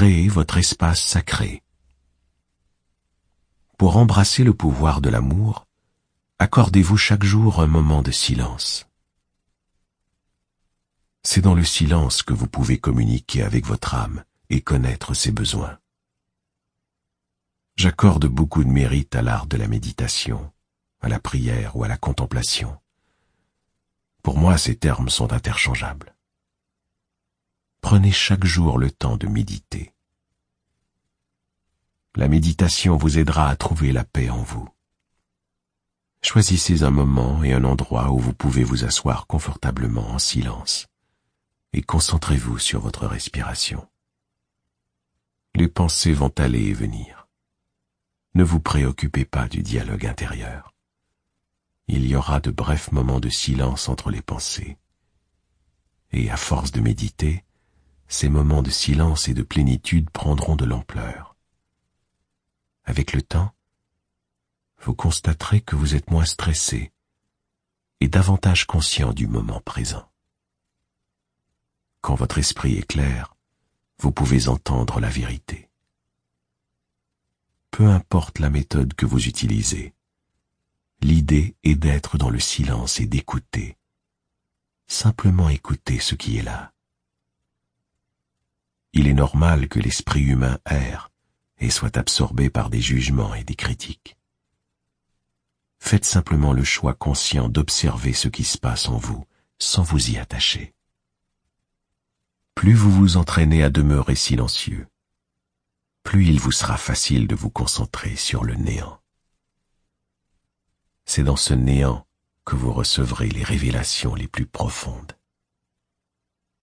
créez votre espace sacré. Pour embrasser le pouvoir de l'amour, accordez-vous chaque jour un moment de silence. C'est dans le silence que vous pouvez communiquer avec votre âme et connaître ses besoins. J'accorde beaucoup de mérite à l'art de la méditation, à la prière ou à la contemplation. Pour moi, ces termes sont interchangeables. Prenez chaque jour le temps de méditer. La méditation vous aidera à trouver la paix en vous. Choisissez un moment et un endroit où vous pouvez vous asseoir confortablement en silence et concentrez-vous sur votre respiration. Les pensées vont aller et venir. Ne vous préoccupez pas du dialogue intérieur. Il y aura de brefs moments de silence entre les pensées. Et à force de méditer, ces moments de silence et de plénitude prendront de l'ampleur. Avec le temps, vous constaterez que vous êtes moins stressé et davantage conscient du moment présent. Quand votre esprit est clair, vous pouvez entendre la vérité. Peu importe la méthode que vous utilisez, l'idée est d'être dans le silence et d'écouter. Simplement écouter ce qui est là. Il est normal que l'esprit humain erre et soit absorbé par des jugements et des critiques. Faites simplement le choix conscient d'observer ce qui se passe en vous, sans vous y attacher. Plus vous vous entraînez à demeurer silencieux, plus il vous sera facile de vous concentrer sur le néant. C'est dans ce néant que vous recevrez les révélations les plus profondes.